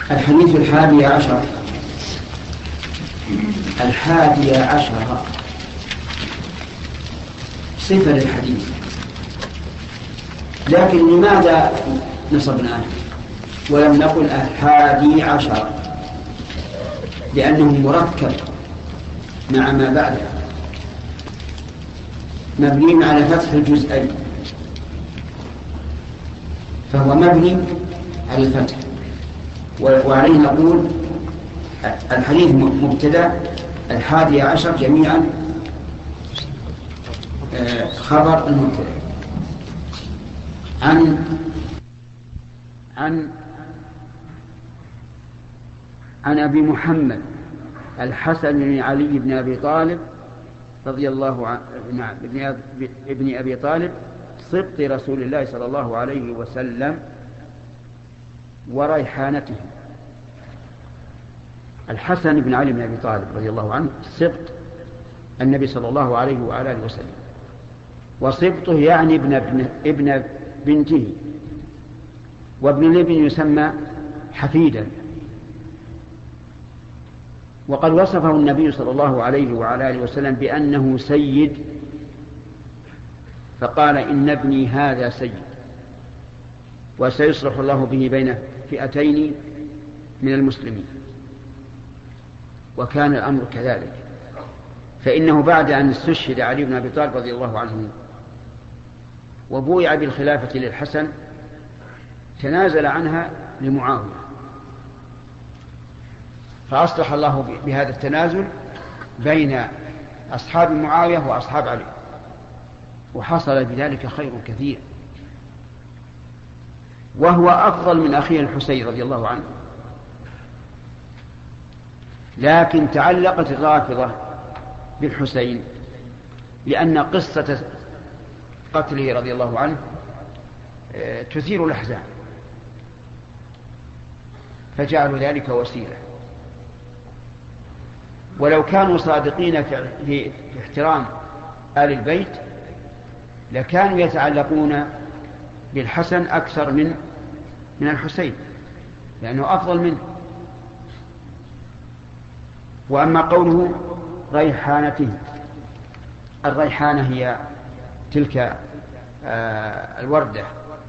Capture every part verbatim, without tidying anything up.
الحديث الحادي عشر الحادي عشر صفة للحديث، لكن لماذا نصبناه ولم نقل الحادي عشر؟ لأنه مركب مع ما بعده، مبني على فتح الجزئين، فهو مبني على الفتح، وعليه نقول الحديث مبتدأ، الحادي عشر جميعا خبر المبتدأ. عن عن عن أبي محمد الحسن بن علي بن أبي طالب رضي الله عنه، نعم، ابن أبي طالب سبط رسول الله صلى الله عليه وسلم وريحانته. الحسن بن علي بن أبي طالب رضي الله عنه سبط النبي صلى الله عليه وعلى آله وسلم، وسبطه يعني ابن, ابن, ابن بنته، وابن الابن يسمى حفيدا. وقد وصفه النبي صلى الله عليه وعلى آله وسلم بأنه سيد، فقال إن ابني هذا سيد وسيصلح الله به بين فئتين من المسلمين. وكان الأمر كذلك، فإنه بعد أن استشهد علي بن أبي طالب رضي الله عنه وبويع بالخلافة للحسن تنازل عنها لمعاوية، فأصلح الله بهذا التنازل بين أصحاب معاوية وأصحاب علي، وحصل بذلك خير كثير، وهو أفضل من أخيه الحسين رضي الله عنه. لكن تعلقت الرافضة بالحسين لأن قصة قتله رضي الله عنه تثير الأحزان، فجعلوا ذلك وسيلة. ولو كانوا صادقين في احترام آل البيت لكانوا يتعلقون بالحسن أكثر من من الحسين، لأنه أفضل منه. وأما قوله ريحانته، الريحانة هي تلك الوردة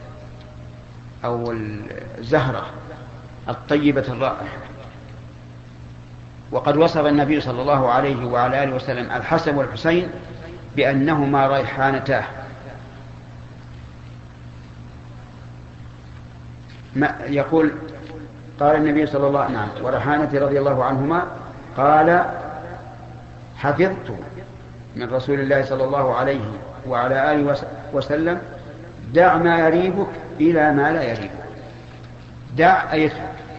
أو الزهرة الطيبة الرائحة. وقد وصف النبي صلى الله عليه وعلى آله وسلم الحسن والحسين بأنهما ريحانتاه. ما يقول قال النبي صلى الله عليه وسلم وريحانة رضي الله عنهما قال حفظت من رسول الله صلى الله عليه وعلى آله وسلم دع ما يريبك إلى ما لا يريبك. دع أي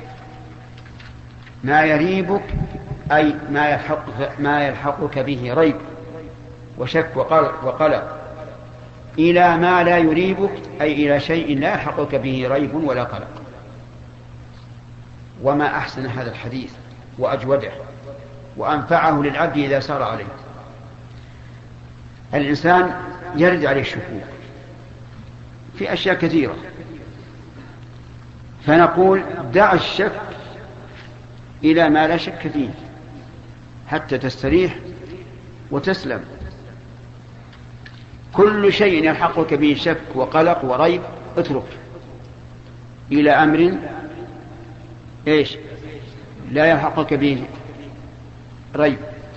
ما يريبك، أي ما يلحقك, ما يلحقك به ريب وشك وقلق، إلى ما لا يريبك أي إلى شيء لا يلحقك به ريب ولا قلق. وما أحسن هذا الحديث وأجوده وأنفعه للعبد إذا سار عليه. الإنسان يرد عليه الشكوك في أشياء كثيرة، فنقول دع الشك إلى ما لا شك فيه حتى تستريح وتسلم. كل شيء يلحقك به شك وقلق وريب اترك إلى أمر إيش لا يلحقك به ريب.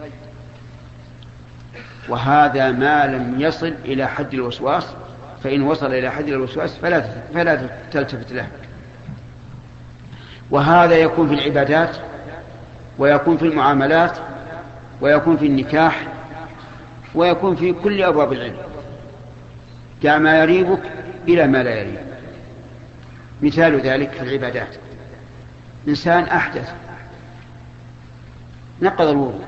وهذا ما لم يصل إلى حد الوسواس، فإن وصل إلى حد الوسواس فلا فلا تلتفت له. وهذا يكون في العبادات، ويكون في المعاملات، ويكون في النكاح، ويكون في كل أبواب العلم. دع ما يريبك إلى ما لا يريبك. مثال ذلك في العبادات، إنسان أحدث نقض الوضوء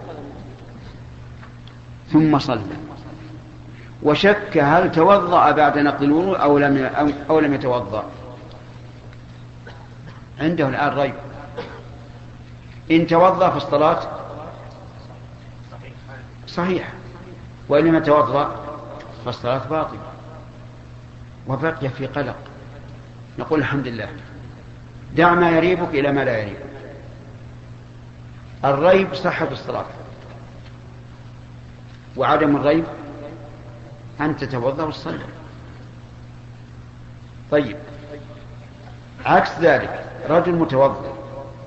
ثم صلى وشك هل توضأ بعد نقض الوضوء أو لم أو لم يتوضأ، عنده الآن ريب. إن توضأ فالصلاة صحيحة، وإن لم يتوضأ فالصلاة باطلة، وبقي في قلق. نقول الحمد لله دع ما يريبك إلى ما لا يريبك. الريب صحة الصلاة، وعدم الريب أن تتوضأ وتصلي. طيب، عكس ذلك رجل متوضأ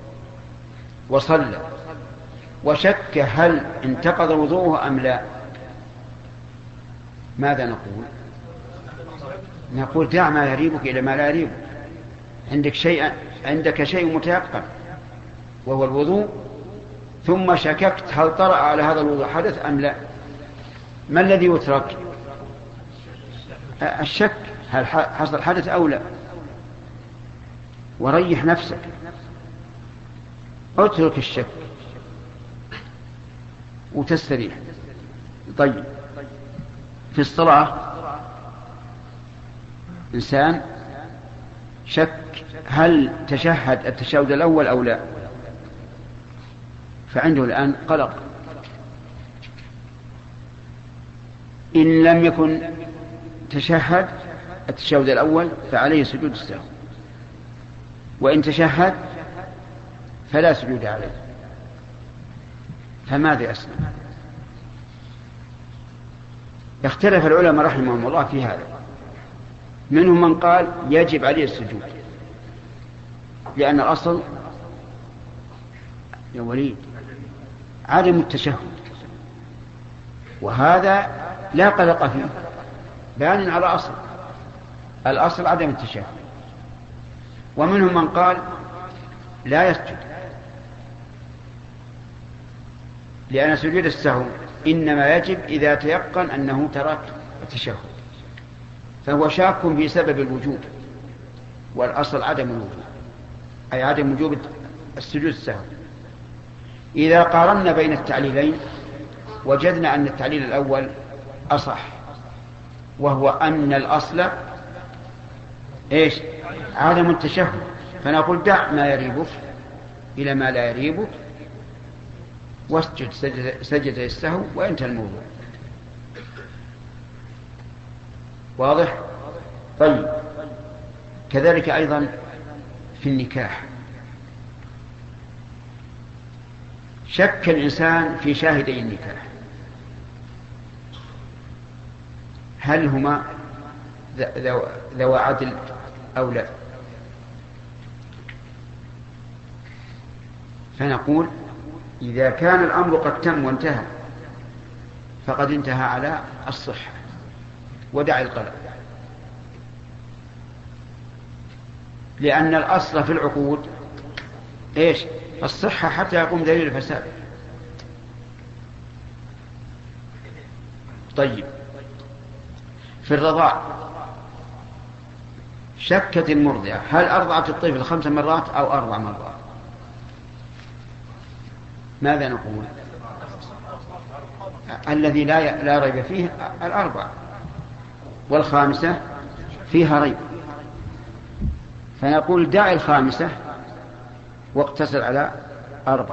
وصلى وشك هل انتقض وضوءه أم لا، ماذا نقول؟ نقول دع ما يريبك إلى ما لا يريبك. عندك شيء عندك شيء متيقن وهو الوضوء، ثم شككت هل طرأ على هذا الوضوء حدث أم لا. ما الذي يترك؟ الشك، هل حصل حدث أو لا. وريح نفسك، اترك الشك وتستريح. طيب، في الصلاة إنسان شك هل تشهد التشهد الأول أو لا، فعنده الآن قلق. إن لم يكن تشهد التشهد الأول فعليه سجود السهو، وإن تشهد فلا سجود عليه. فماذا يصنع؟ اختلف العلماء رحمهم الله في هذا. منهم من قال يجب عليه السجود، لأن الأصل يا وليد عدم التشهد، وهذا لا قلق فيه، بان على أصل الأصل عدم التشهد. ومنهم من قال لا يسجد، لأن سجود السهو إنما يجب إذا تيقن أنه ترك التشهد، فهو شاك في سبب الوجوب، والأصل عدم الوجوب، أي عدم وجوب السجود السهو. إذا قارنا بين التعليلين وجدنا أن التعليل الأول أصح، وهو أن الأصل إيش؟ عدم التشهد، فنقول دع ما يريبك إلى ما لا يريبك واسجد سجد السهو وانتهى الموضوع. واضح؟ طيب، كذلك أيضا في النكاح، شك الإنسان في شاهدي النكاح هل هما ذو عدل أو لا، فنقول إذا كان الأمر قد تم وانتهى فقد انتهى على الصحة، ودع القلق، لأن الأصل في العقود إيش؟ الصحة حتى يقوم دليل الفساد. طيب، في الرضاع شكت المرضعة هل أرضعت الطفل خمس مرات أو أربع مرات، ماذا نقول؟ الذي لا لا ريب فيه الأربع، والخامسة فيها ريب، فنقول دع الخامسة واقتصر على أربع،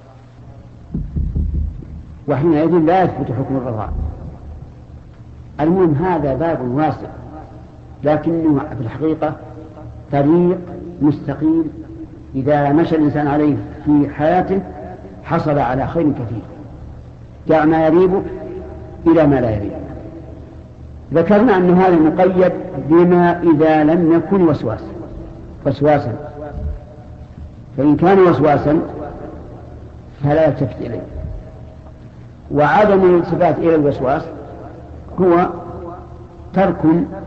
وحينئذ لا يثبت حكم الرضاع. المهم هذا باب واسع، لكنه في الحقيقة طريق مستقيم إذا مشى الإنسان عليه في حياته حصل على خير كثير. دع ما يريبك إلى ما لا يريبك. ذكرنا أن هذا مقيد بما إذا لم يكن وسواسا وسواسا فإن كان وسواسا فلا يلتفت إليه. وعدم الالتفات إلى الوسواس هو ترك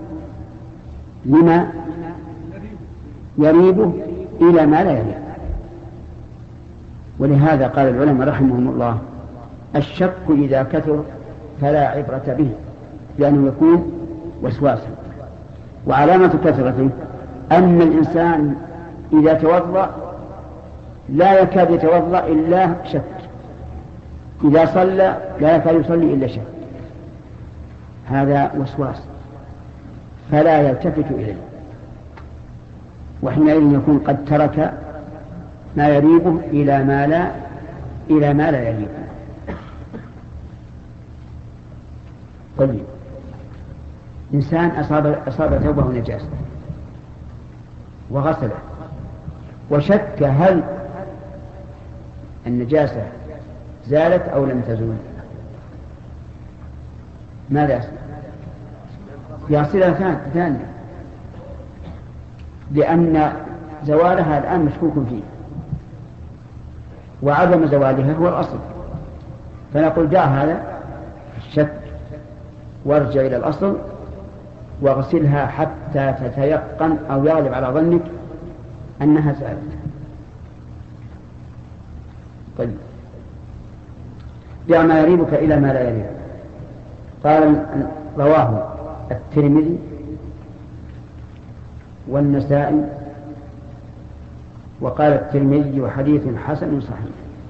لما يريبه إلى ما لا يريبه. ولهذا قال العلماء رحمهم الله الشك إذا كثر فلا عبرة به، لأنه يكون وسواسا. وعلامة كثرته أن الإنسان إذا توضأ لا يكاد يتوضأ إلا شك، إذا صلى لا يكاد يصلي إلا شك، هذا وسواس فلا يلتفت إليه، وحينئذ يكون قد ترك ما يريبه إلى ما لا إلى ما لا يريبه. طيب، إنسان أصاب أصاب ثوبه نجاسة وغسله وشك هل النجاسة زالت أو لم تزول، ماذا يصنع؟ يصلها ثانية، لأن زوالها الآن مشكوك فيه، وعدم زوالها هو الأصل، فنقول دع هذا الشك وارجع إلى الأصل واغسلها حتى تتيقن أو يغلب على ظنك أنها زالت. طيب، دع ما يريبك إلى ما لا يريبك. قال رواه الترمذي والنسائي، وقال الترمذي حديث حسن صحيح.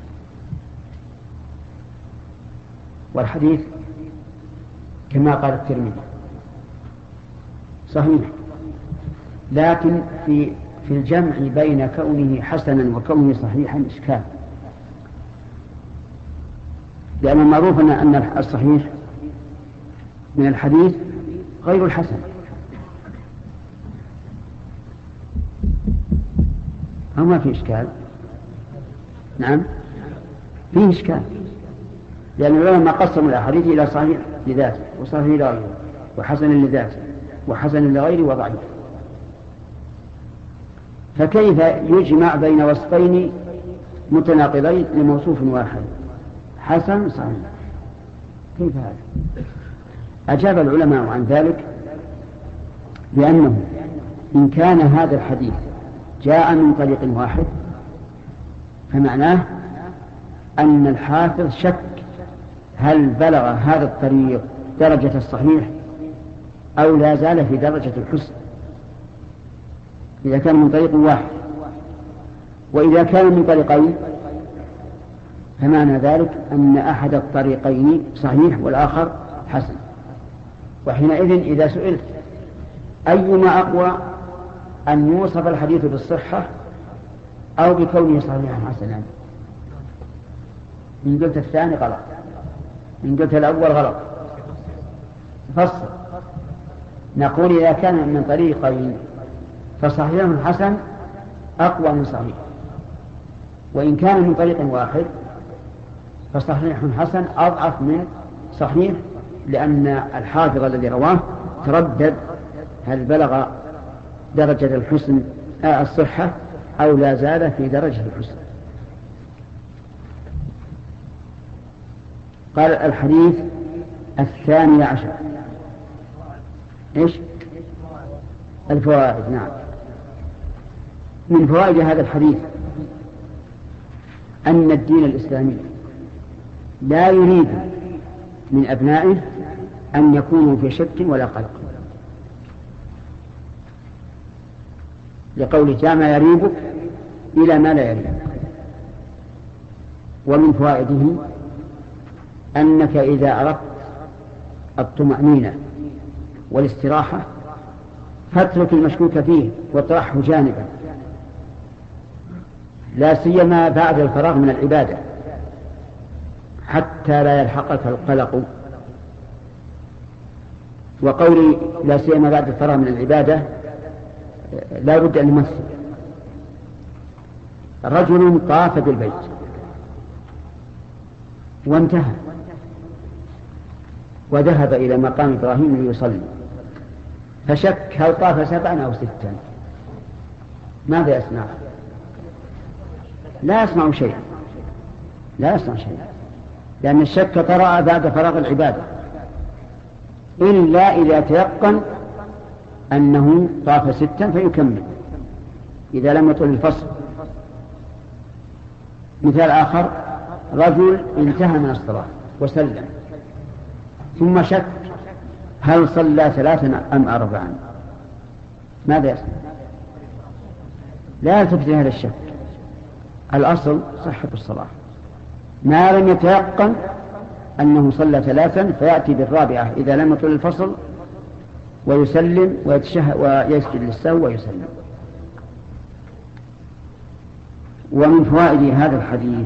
والحديث كما قال الترمذي صحيح، لكن في في الجمع بين كونه حسنا وكونه صحيحا إشكال، لأن المعروف أن الصحيح من الحديث غير الحسن، أو ما في إشكال؟ نعم فيه إشكال، لأن العلماء قسموا الأحاديث إلى صحيح لذاته وصحيح لغيره وحسن لذاته وحسن لغيره وضعيف، فكيف يجمع بين وصفين متناقضين لموصوف واحد حسن صحيح؟ كيف هذا؟ أجاب العلماء عن ذلك بأنه إن كان هذا الحديث جاء من طريق واحد فمعناه أن الحافظ شك هل بلغ هذا الطريق درجة الصحيح أو لا زال في درجة الحسن، إذا كان من طريق واحد. وإذا كان من طريقين فمعنى ذلك أن أحد الطريقين صحيح والآخر حسن. وحينئذ إذا سئلت أيما أقوى، أن يوصف الحديث بالصحة أو بكونه صحيحا حسنا؟ إن قلت الثاني غلط، إن قلت الأول غلط. فصل، نقول إذا كان من طريقين فصحيح حسن أقوى من صحيح، وإن كان من طريق واحد فصحيح حسن أضعف من صحيح، لأن الحافظ الذي رواه تردد هل بلغ درجة الحسن آه الصحة أو لا زال في درجة الحسن. قال الحديث الثاني عشر إيش؟ الفوائد. نعم، من فوائد هذا الحديث أن الدين الإسلامي لا يريد من أبنائه أن يكونوا في شك ولا قلق، لقول جاء ما يريبك إلى ما لا يريبك. ومن فوائده أنك إذا أردت الطمأنينة والاستراحة فاترك المشكوك فيه واطرحه جانبا، لا سيما بعد الفراغ من العبادة حتى لا يلحقك القلق. وقولي لا سيما بعد الفراغ من العبادة لا بد أن نمثل. رجل طاف بالبيت وانتهى وذهب إلى مقام إبراهيم ليصلي، فشك هل طاف سبعا أو ستا، ماذا يصنع؟ لا يصنع شيئا، لا يصنع شيئا، لأن الشك طرأ بعد فراغ العبادة، إلا إذا تيقن أنه طاف ستا فيكمل إذا لم يطل الفصل. مثال آخر، رجل انتهى من الصلاة وسلم ثم شك هل صلى ثلاثا أم أربعا، ماذا يصنع؟ لا يلتفت هذا الشك، الأصل صحة الصلاة ما لم يتيقن أنه صلى ثلاثا، فيأتي بالرابعة إذا لم يطل الفصل ويسلم ويسجد للسهو ويسلم. ومن فوائد هذا الحديث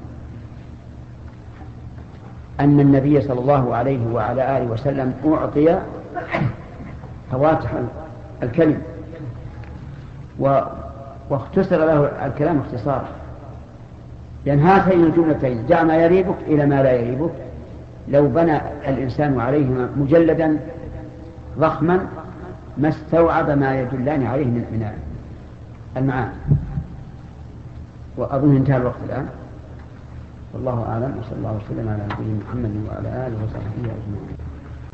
أن النبي صلى الله عليه وعلى آله وسلم أعطي فواتح الكلم واختصر له الكلام اختصارا، لأن هاتين الجملتين دع ما يريبك إلى ما لا يريبك لو بنى الإنسان عليهما مجلدا ضخما ما استوعب ما يدلان عليه من المعاني. وأظن انتهى الوقت الآن، والله أعلم، وصلى الله وسلم على نبينا محمد وعلى آله وصحبه أجمعين.